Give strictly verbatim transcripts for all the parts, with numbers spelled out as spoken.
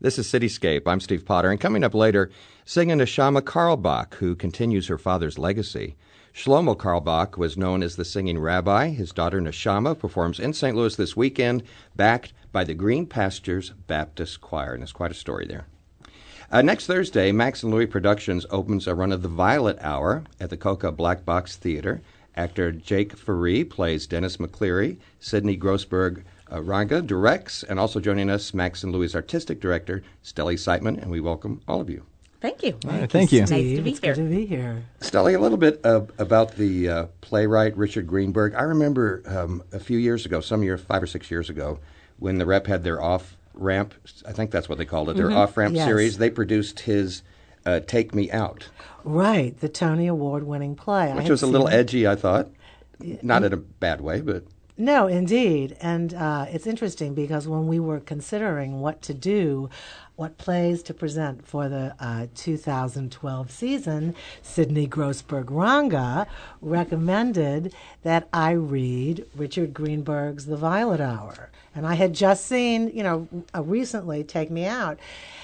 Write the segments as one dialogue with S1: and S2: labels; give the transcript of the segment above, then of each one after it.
S1: This is Cityscape. I'm Steve Potter, and coming up later, singing Neshama Carlebach, who continues her father's legacy. Shlomo Carlebach was known as the singing rabbi. His daughter Neshama performs in Saint Louis this weekend, backed by the Green Pastures Baptist Choir, and there's quite a story there. Uh, next Thursday, Max and Louis Productions opens a run of the Violet Hour at the Coca Black Box Theater. Actor Jake Faree plays Dennis McCleary. Sidney Grossberg uh, Ranga directs, and also joining us, Max and Louis' artistic director, Stelly Siteman, and we welcome all of you.
S2: Thank you.
S3: All right, thank you.
S2: Nice to be
S4: it's
S2: here.
S4: Good to be here.
S1: Stelly, a little bit uh, about the uh, playwright Richard Greenberg. I remember um, a few years ago, some years, five or six years ago, when the Rep had their off-ramp, I think that's what they called it, their mm-hmm. off-ramp
S4: yes.
S1: series, they produced his uh, Take Me Out.
S4: Right, the Tony Award-winning play.
S1: Which was a little edgy, I thought. Not in a bad way, but...
S4: No, indeed. And uh, it's interesting because when we were considering what to do, what plays to present for the uh, two thousand twelve season, Sidney Grossberg Ranga recommended that I read Richard Greenberg's The Violet Hour. And I had just seen, you know, uh, recently Take Me Out,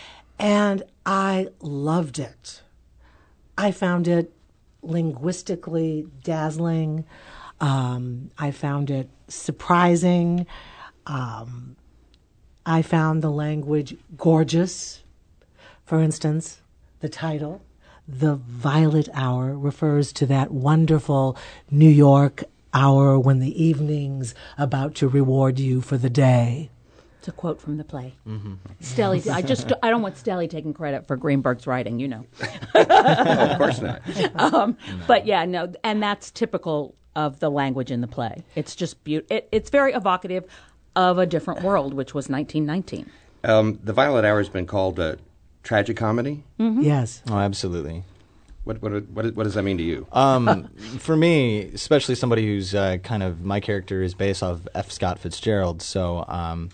S4: and I loved it. I found it linguistically dazzling. Um, I found it surprising. Um, I found the language gorgeous. For instance, the title, The Violet Hour, refers to that wonderful New York hour when the evening's about to reward you for the day.
S2: It's a quote from the play. Mm-hmm. Stelly, I just I don't want Stelly taking credit for Greenberg's writing, you know.
S1: Oh, of course not.
S2: um, no. But yeah, no, and that's typical of the language in the play. It's just beautiful. It, it's very evocative of a different world, which was nineteen nineteen.
S1: Um, the Violet Hour has been called a tragicomedy?
S4: Mm-hmm. Yes.
S3: Oh, absolutely.
S1: What what what what does that mean to you?
S3: Um, for me, especially somebody who's uh, kind of, my character is based off F. Scott Fitzgerald, so um,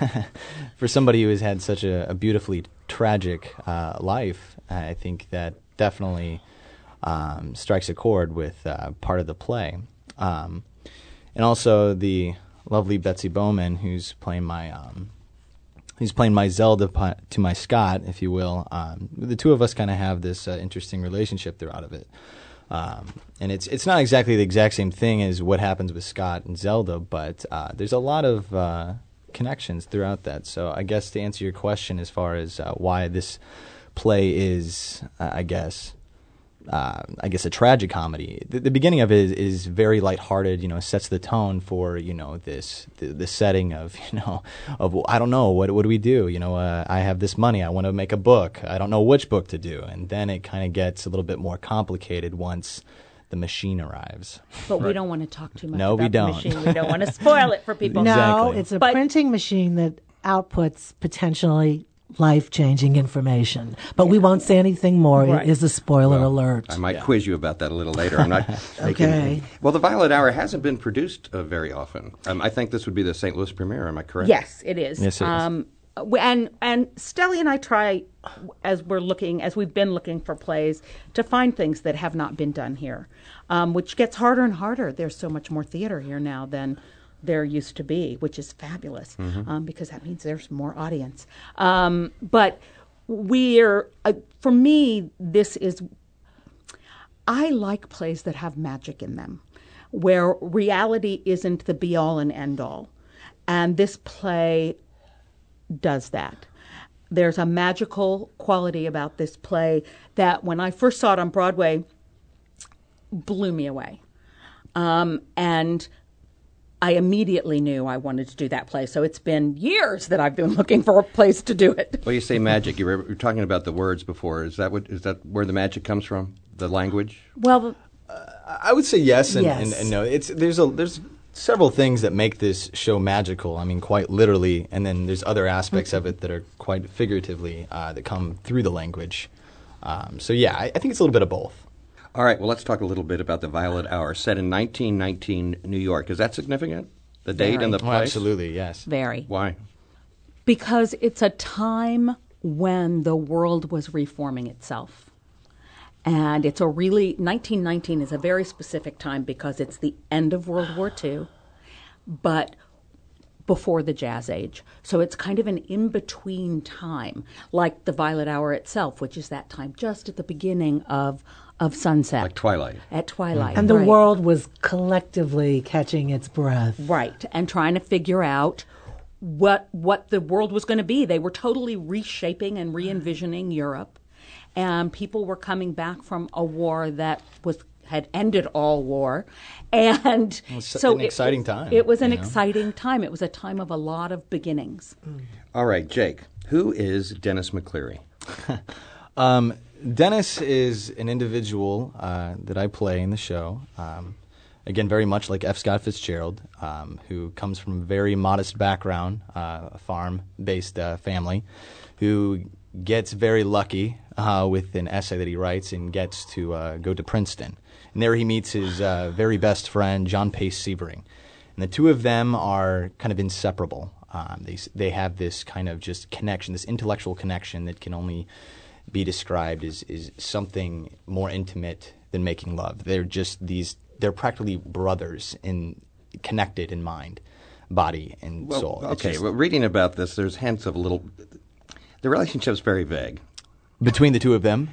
S3: for somebody who has had such a, a beautifully tragic uh, life, I think that definitely um, strikes a chord with uh, part of the play. Um, and also the lovely Betsy Bowman, who's playing my um, who's playing my Zelda to my Scott, if you will. Um, the two of us kind of have this uh, interesting relationship throughout of it. Um, and it's it's not exactly the exact same thing as what happens with Scott and Zelda, but uh, there's a lot of uh, connections throughout that. So I guess to answer your question as far as uh, why this play is, uh, I guess, uh, I guess a tragic comedy. The, the beginning of it is, is very lighthearted. You know, sets the tone for you know this the, the setting of you know of I don't know what what do we do? You know, uh, I have this money. I want to make a book. I don't know which book to do, and then it kind of gets a little bit more complicated once the machine arrives.
S2: But right. we don't want to talk too much
S3: no,
S2: about
S3: we don't.
S2: the machine. We don't want to spoil it for people.
S4: No,
S3: Exactly.
S4: it's a
S2: but,
S4: printing machine that outputs potentially life-changing information. But yeah. we won't say anything more.
S2: Right.
S4: It is a spoiler
S1: well,
S4: alert.
S1: I might
S3: yeah.
S1: quiz you about that a little later. I'm not making,
S4: okay.
S1: Well, the Violet Hour hasn't been produced uh, very often. Um, I think this would be the Saint Louis premiere. Am I correct?
S2: Yes, it is.
S3: Yes, it
S2: um, is. And and Stelly and I try, as we're looking, as we've been looking for plays, to find things that have not been done here, um, which gets harder and harder. There's so much more theater here now than there used to be, which is fabulous, mm-hmm. um, because that means there's more audience. Um, but we're, uh, for me, this is, I like plays that have magic in them, where reality isn't the be-all and end-all. And this play does that. There's a magical quality about this play that when I first saw it on Broadway, blew me away. Um, and I immediately knew I wanted to do that play. So it's been years that I've been looking for a place to do it.
S1: Well, you say magic. You were, you were talking about the words before. Is that what is that where the magic comes from? The language?
S2: Well,
S3: uh, I would say yes and,
S4: yes.
S3: and, and no. It's there's a there's several things that make this show magical. I mean, quite literally, and then there's other aspects mm-hmm. of it that are quite figuratively uh, that come through the language. Um, so yeah, I, I think it's a little bit of both.
S1: All right, well, let's talk a little bit about the Violet Hour, set in nineteen nineteen New York. Is that significant? The date
S2: Very.
S1: and the
S3: Oh,
S1: place?
S3: absolutely, yes.
S2: Very.
S1: Why?
S2: Because it's a time when the world was reforming itself. And it's a really, nineteen nineteen is a very specific time because it's the end of World War Two, but before the Jazz Age. So it's kind of an in-between time, like the Violet Hour itself, which is that time just at the beginning of of sunset.
S1: Like twilight.
S2: At twilight.
S4: And the
S2: right.
S4: world was collectively catching its breath.
S2: Right, and trying to figure out what what the world was going to be. They were totally reshaping and re-envisioning Europe, and people were coming back from a war that was had ended all war, and
S3: Well, it's
S2: so
S3: an
S2: it,
S3: exciting time,
S2: It was an
S3: you know?
S2: exciting time. It was a time of a lot of beginnings.
S1: All right, Jake, who is Dennis McCleary?
S3: Um, Dennis is an individual uh, that I play in the show. Um, again, very much like F. Scott Fitzgerald, um, who comes from a very modest background, uh, a farm-based uh, family, who gets very lucky uh, with an essay that he writes and gets to uh, go to Princeton. And there he meets his uh, very best friend, John Pace Sebring. And the two of them are kind of inseparable. Um, they they have this kind of just connection, this intellectual connection that can only be described as, as something more intimate than making love. They're just these, they're practically brothers in connected in mind, body, and
S1: Well,
S3: soul. It's
S1: okay,
S3: just-
S1: well, reading about this, there's hints of a little. The relationship's very vague.
S3: between the two of them.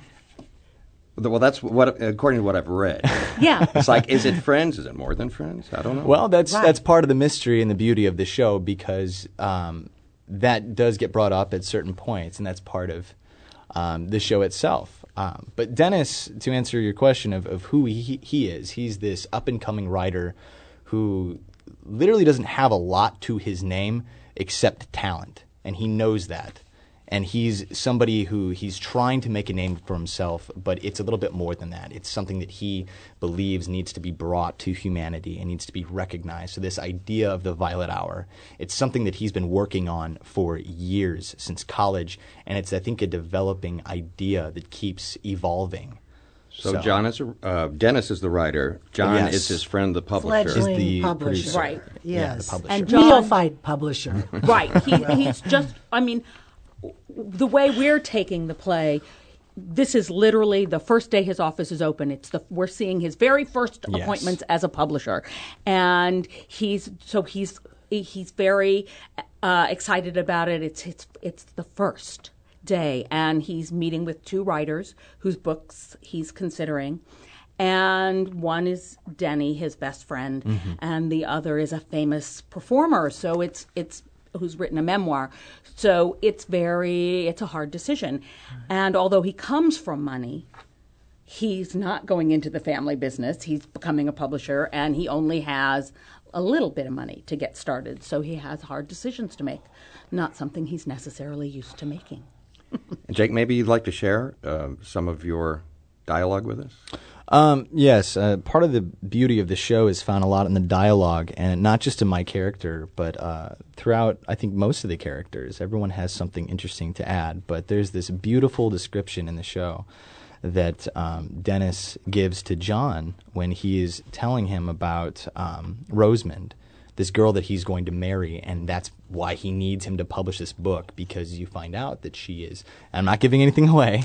S1: Well, that's what, according to what I've read.
S2: Yeah.
S1: It's like, is it friends? Is it more than friends? I don't know.
S3: Well, that's
S4: Right.
S3: that's part of the mystery and the beauty of the show, because um, that does get brought up at certain points, and that's part of um, the show itself. Um, but Dennis, to answer your question of, of who he, he is, he's this up-and-coming writer who literally doesn't have a lot to his name except talent, and he knows that. And he's somebody who he's trying to make a name for himself, but it's a little bit more than that. It's something that he believes needs to be brought to humanity and needs to be recognized. So this idea of the Violet Hour, it's something that he's been working on for years, since college, and it's, I think, a developing idea that keeps evolving.
S1: so John is a, uh, Dennis is the writer. John
S3: Yes.
S1: is his friend, the publisher.
S3: Is
S4: Fledgling
S3: the
S4: publisher.
S3: producer.
S2: Right.
S3: Yeah, the
S4: Yes.
S3: publisher.
S2: And John-
S4: Neophyte publisher.
S2: Right. He, he's just, I mean, the way we're taking the play, this is literally the first day his office is open. It's the we're seeing his very first
S3: Yes.
S2: appointments as a publisher, and he's so he's he's very uh, excited about it. It's it's it's the first day, and he's meeting with two writers whose books he's considering. And one is Denny, his best friend,
S3: Mm-hmm.
S2: and the other is a famous performer. So it's it's who's written a memoir. So it's very it's a hard decision. And although he comes from money, he's not going into the family business. He's becoming a publisher, and he only has a little bit of money to get started. So he has hard decisions to make, not something he's necessarily used to making.
S1: Jake, maybe you'd like to share uh, some of your dialogue with us?
S3: Um, yes, uh, part of the beauty of the show is found a lot in the dialogue, and not just in my character, but uh, throughout, I think, most of the characters. Everyone has something interesting to add, but there's this beautiful description in the show that um, Dennis gives to John when he is telling him about um, Rosamund, this girl that he's going to marry, and that's why he needs him to publish this book, because you find out that she is, I'm not giving anything away,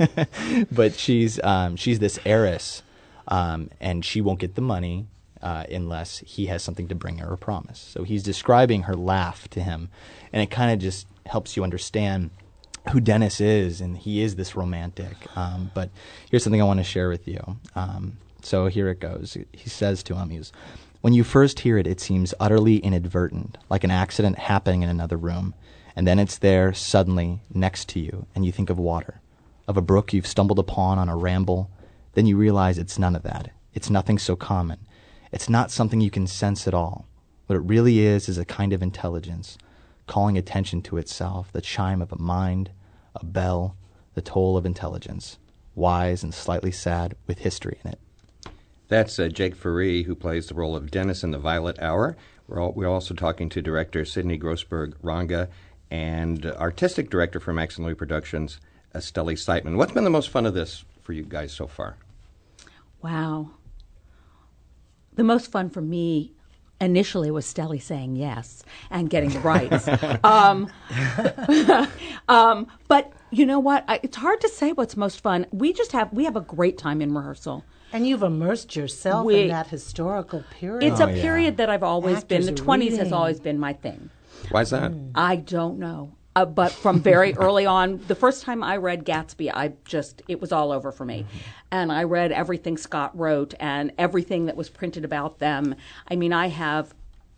S3: but she's um, she's this heiress, um, and she won't get the money uh, unless he has something to bring her a promise. So he's describing her laugh to him, and it kind of just helps you understand who Dennis is, and he is this romantic. Um, but here's something I want to share with you. Um, so here it goes. He says to him, he's, when you first hear it, it seems utterly inadvertent, like an accident happening in another room, and then it's there suddenly next to you, and you think of water, of a brook you've stumbled upon on a ramble. Then you realize it's none of that. It's nothing so common. It's not something you can sense at all. What it really is is a kind of intelligence, calling attention to itself, the chime of a mind, a bell, the toll of intelligence, wise and slightly sad, with history in it.
S1: That's uh, Jake Faree, who plays the role of Dennis in The Violet Hour. We're, all, we're also talking to director Sidney Grossberg-Ranga and uh, artistic director for Max and Louis Productions, Estelle Seitman. What's been the most fun of this for you guys so far?
S2: Wow. The most fun for me initially was Stelly saying yes and getting the rights. um, um, but you know what? I, it's hard to say what's most fun. We just have we have a great time in rehearsal.
S4: And you've immersed yourself
S2: We-
S4: in that historical period.
S2: It's
S3: Oh,
S2: a
S3: yeah.
S2: period that I've always been.
S4: Actors
S2: The
S4: are
S2: twenties has
S4: reading.
S2: always been my thing.
S1: Why is that?
S2: I don't know. Uh, but from very early on, the first time I read Gatsby, I just, it was all over for me. Mm-hmm. And I read everything Scott wrote and everything that was printed about them. I mean, I have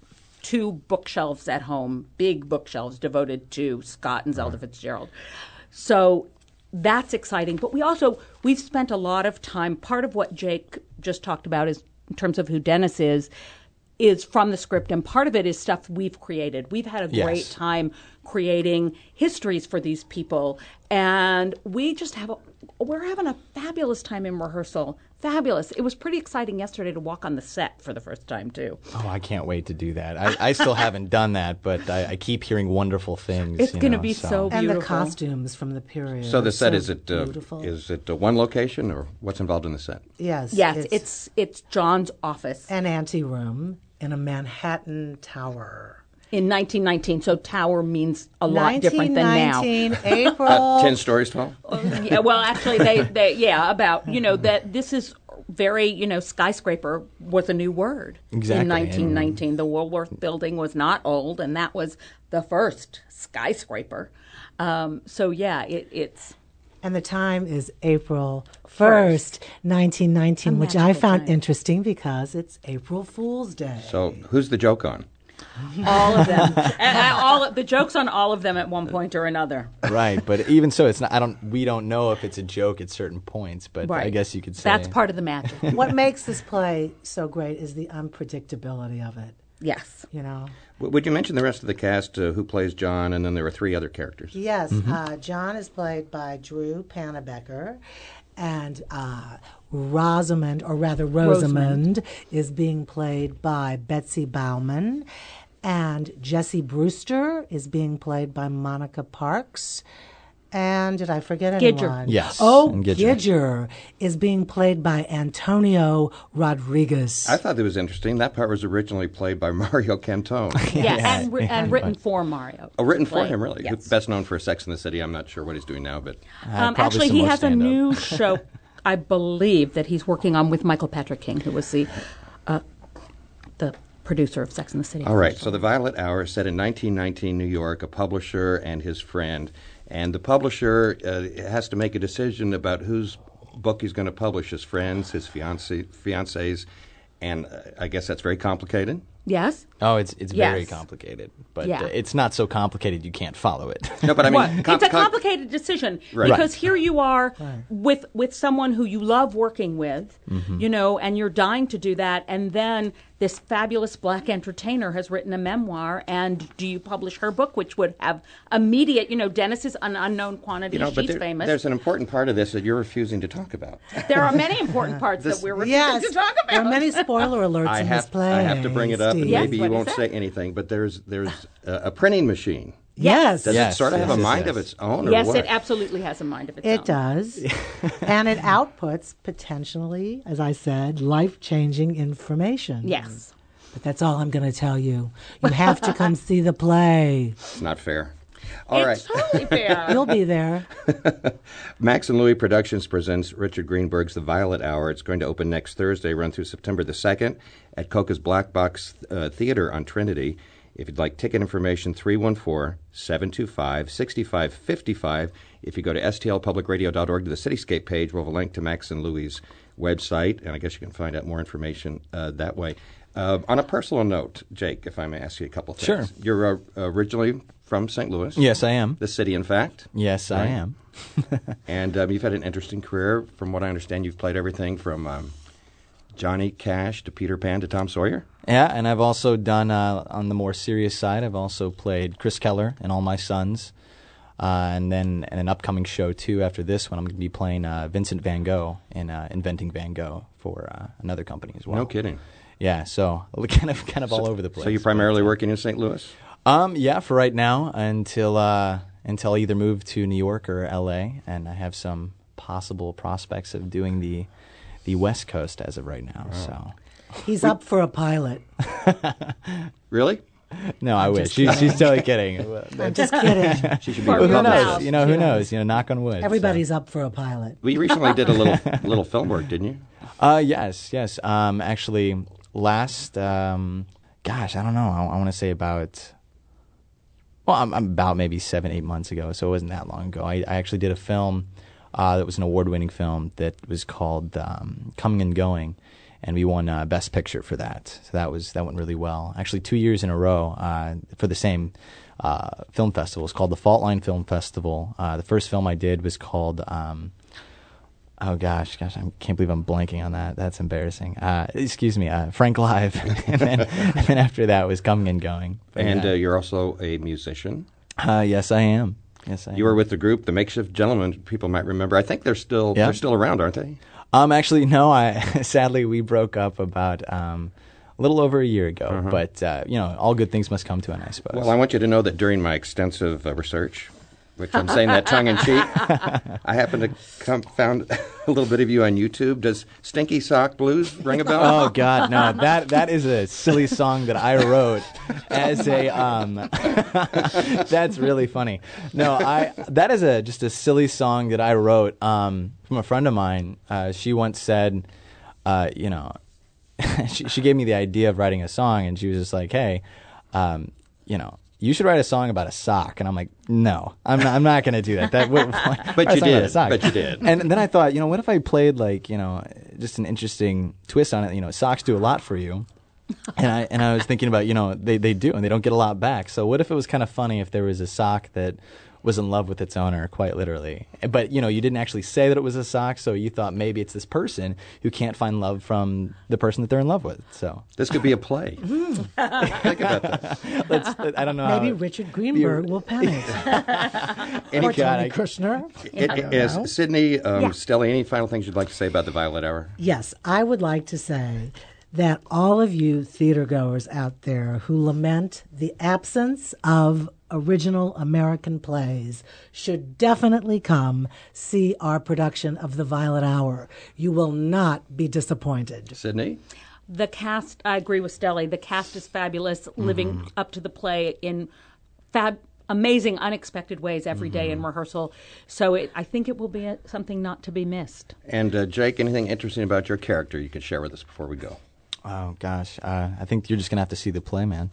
S2: two bookshelves at home, big bookshelves devoted to Scott and Zelda Fitzgerald. So that's exciting. But we also, we've spent a lot of time, part of what Jake just talked about is, in terms of who Dennis is, is from the script, and part of it is stuff we've created. We've had a great
S3: Yes.
S2: time creating histories for these people, and we just have a, we're having a fabulous time in rehearsal. Fabulous. It was pretty exciting yesterday to walk on the set for the first time, too.
S3: Oh, I can't wait to do that. I, I still haven't done that, but I, I keep hearing wonderful things.
S2: It's
S3: you
S2: going to
S3: know,
S2: be
S3: so.
S2: so
S4: And
S2: beautiful.
S4: the costumes from the period.
S1: So the
S4: are
S1: set, is it uh,
S4: beautiful.
S1: is it uh, one location, or what's involved in the set?
S4: Yes.
S2: Yes, it's it's John's office
S4: an anteroom in a Manhattan tower.
S2: in nineteen nineteen, so tower means a lot different than now.
S4: nineteen nineteen, April.
S1: Uh, ten stories tall?
S2: Yeah, well, actually, they, they yeah, about, you know, that this is very, you know, skyscraper was a new word
S3: Exactly,
S2: in nineteen nineteen. The Woolworth building was not old, and that was the first skyscraper. Um, so, yeah, it, it's...
S4: And the time is April first, nineteen nineteen,
S2: A
S4: which I
S2: magical
S4: found
S2: time.
S4: interesting because it's April Fool's Day.
S1: So who's the joke on?
S2: all of them. and, and all the jokes on all of them at one point or another.
S3: Right, but even so, it's not. I don't. We don't know if it's a joke at certain points, but
S2: Right.
S3: I guess you could say
S2: That's part of the magic.
S4: What makes this play so great is the unpredictability of it,
S2: Yes.
S4: you know?
S1: W- Would you mention the rest of the cast, uh, who plays John, and then there are three other characters?
S4: Yes, uh, John is played by Drew Panabecker, and uh, Rosamond, or rather Rosamond, is being played by Betsy Bauman, and Jessie Brewster is being played by Monica Parks. And did I forget
S2: Gidger.
S4: anyone?
S3: Yes,
S4: Oh,
S3: and Gidger.
S4: Gidger is being played by Antonio Rodriguez.
S1: I thought that was interesting. That part was originally played by Mario Cantone.
S2: Yeah, and, ri- and written for Mario.
S1: Oh, written for
S2: Play.
S1: him, really.
S2: Yes.
S1: Who's best known for Sex in the City. I'm not sure what he's doing now, but
S2: Um,
S3: probably
S2: actually,
S3: some
S2: he
S3: more
S2: has a
S3: stand-up.
S2: new show, I believe, that he's working on with Michael Patrick King, who was the uh, the producer of Sex and the City.
S1: all right. So the Violet Hour is set in nineteen nineteen New York. A publisher and his friend, and the publisher uh, has to make a decision about whose book he's going to publish. His friends, his fiance, fiancés, and uh, I guess that's very complicated.
S2: Yes.
S3: Oh, it's it's very
S2: Yes.
S3: complicated, but
S2: Yeah.
S3: uh, it's not so complicated you can't follow it.
S1: No, but I mean,
S2: Well,
S1: com-
S2: it's a
S1: com-
S2: complicated decision
S1: Right.
S2: because here you are with with someone who you love working with,
S3: Mm-hmm.
S2: you know, and you're dying to do that, and then this fabulous black entertainer has written a memoir, and do you publish her book, which would have immediate, you know, Dennis is an unknown quantity.
S1: You know, but
S2: She's
S1: there-
S2: famous.
S1: there's an important part of this that you're refusing to talk about.
S2: There are many important parts
S1: This-
S2: that we're refusing
S4: yes,
S2: to talk about.
S4: there are many spoiler alerts
S1: I
S4: in
S1: have,
S4: this play.
S1: I have to bring it up, and
S4: Steve.
S2: Yes,
S1: maybe
S2: what
S1: you
S2: is
S1: won't
S2: it?
S1: say anything, but there's there's a, a printing machine.
S4: Yes.
S1: Does
S3: Yes,
S1: it sort of
S3: yes,
S1: have a
S3: yes,
S1: mind
S3: yes.
S1: of its own, or
S2: Yes,
S1: what?
S2: it absolutely has a mind of its own.
S4: It does. And it outputs potentially, as I said, life changing information.
S2: Yes.
S4: But that's all I'm going to tell you. You have to come see the play.
S1: It's not fair. All right.
S2: It's totally fair.
S4: You'll be there.
S1: Max and Louis Productions presents Richard Greenberg's The Violet Hour. It's going to open next Thursday, run through September the second at Coca's Black Box uh, Theater on Trinity. If you'd like ticket information, three one four, seven two five, six five five five. If you go to s t l public radio dot org to the Cityscape page, we'll have a link to Max and Louis' website, and I guess you can find out more information uh, that way. Uh, on a personal note, Jake, if I may ask you a couple things.
S3: Sure.
S1: You're uh, originally from Saint Louis.
S3: Yes, I am.
S1: The city, in fact.
S3: Yes, I
S1: Right.
S3: am.
S1: And um, you've had an interesting career. From what I understand, you've played everything from um, Johnny Cash to Peter Pan to Tom Sawyer.
S3: Yeah, and I've also done, uh, on the more serious side, I've also played Chris Keller in All My Sons. Uh, and then in an upcoming show, too, after this one, I'm going to be playing uh, Vincent Van Gogh in uh, Inventing Van Gogh for uh, another company as well.
S1: No kidding.
S3: Yeah, so kind of kind of all over the place.
S1: So you're primarily
S3: but, uh,
S1: working in Saint Louis?
S3: Um, yeah, for right now, until uh, until I either move to New York or L A, and I have some possible prospects of doing the the West Coast as of right now. So
S4: He's up for a pilot.
S1: Really?
S3: no, I wish. She's, she's totally kidding.
S4: I'm just kidding.
S1: She should be
S2: For
S1: your
S3: Who
S2: real
S1: publicist.
S2: now.
S3: knows? You know, who knows? You know, knock on wood. so.
S4: Everybody's up for a pilot.
S1: Well, you recently did a little little film work, didn't you?
S3: Uh, yes, yes. Um, actually, last, um, gosh, I don't know. I, I want to say about well, I'm, I'm about maybe seven, eight months ago, so it wasn't that long ago. I, I actually did a film uh, that was an award-winning film that was called um, Coming and Going, and we won uh, Best Picture for that. So that was that went really well. Actually, two years in a row uh, for the same uh, film festival. It's called the Fault Line Film Festival. Uh, the first film I did was called... Um, Oh gosh, gosh! I can't believe I'm blanking on that. That's embarrassing. Uh, excuse me, uh, Frank Live, and then and then after that was Coming and Going. But
S1: and
S3: yeah.
S1: uh, you're also a musician.
S3: Uh, yes, I am. Yes, I am.
S1: You were with the group, the Makeshift Gentlemen. People might remember. I think they're still
S3: Yeah.
S1: they're still around, aren't they?
S3: Um, actually, no. I sadly we broke up about um, a little over a year ago.
S1: Uh-huh.
S3: But uh, you know, all good things must come to an end, I suppose.
S1: Well, I want you to know that during my extensive uh, research, which I'm saying that tongue in cheek, I happened to come, found a little bit of you on YouTube. Does Stinky Sock Blues ring a bell?
S3: Oh God, no! That that is a silly song that I wrote as a. Um, that's really funny. No, I that is a just a silly song that I wrote um, from a friend of mine. Uh, she once said, uh, you know, she she gave me the idea of writing a song, and she was just like, "Hey, um, you know." You should write a song about a sock, and I'm like, no, I'm not. I'm not going to do that. That would,
S1: But you did. But you did.
S3: And then I thought, you know, what if I played like, you know, just an interesting twist on it? You know, socks do a lot for you, and I and I was thinking about, you know, they they do, and they don't get a lot back. So what if it was kind of funny if there was a sock that was in love with its owner, quite literally. But, you know, you didn't actually say that it was a sock, so you thought maybe it's this person who can't find love from the person that they're in love with. So
S1: This could be a play. Think about that.
S3: let's, I don't know
S4: Maybe
S3: how...
S4: Richard Greenberg will pen it.
S1: Any
S4: Or
S3: God,
S4: Tony
S3: I-
S4: Kushner.
S1: It,
S4: I don't
S1: is
S4: know.
S1: Sydney, um,
S2: Yeah.
S1: Stelly, any final things you'd like to say about the Violet Hour?
S4: Yes, I would like to say that all of you theater goers out there who lament the absence of original American plays should definitely come see our production of The Violet Hour. You will not be disappointed.
S1: Sydney?
S2: The cast, I agree with Stelly. The cast is fabulous, living up to the play in fab, amazing, unexpected ways every day in rehearsal. So it, I think it will be a, something not to be missed.
S1: And uh, Jake, anything interesting about your character you can share with us before we go?
S3: Oh, gosh. Uh, I think you're just going to have to see the play, man.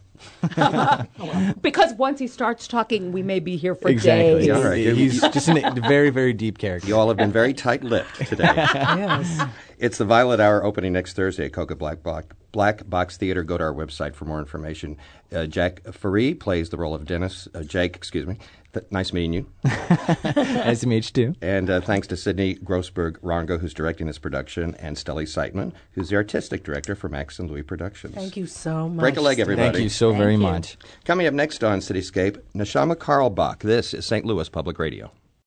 S2: Because once he starts talking, we may be here for
S3: Exactly.
S2: days.
S1: All right.
S3: He's just a very, very deep character.
S1: You all have been very tight-lipped today.
S4: Yes.
S1: It's the Violet Hour opening next Thursday at Coca Black Box, Black Box Theater. Go to our website for more information. Uh, Jack Faree plays the role of Dennis. Uh, Jake, excuse me. Th- nice meeting you.
S3: Nice to meet you, too.
S1: And uh, thanks to Sydney Grossberg-Rongo, who's directing this production, and Stelly Seitman, who's the artistic director for Max and Louis Productions.
S4: Thank you so much.
S1: Break a leg, everybody.
S3: Thank you so
S2: Thank
S3: very
S2: you.
S3: much.
S1: Coming up next on Cityscape, Neshama Karlbach. This is Saint Louis Public Radio.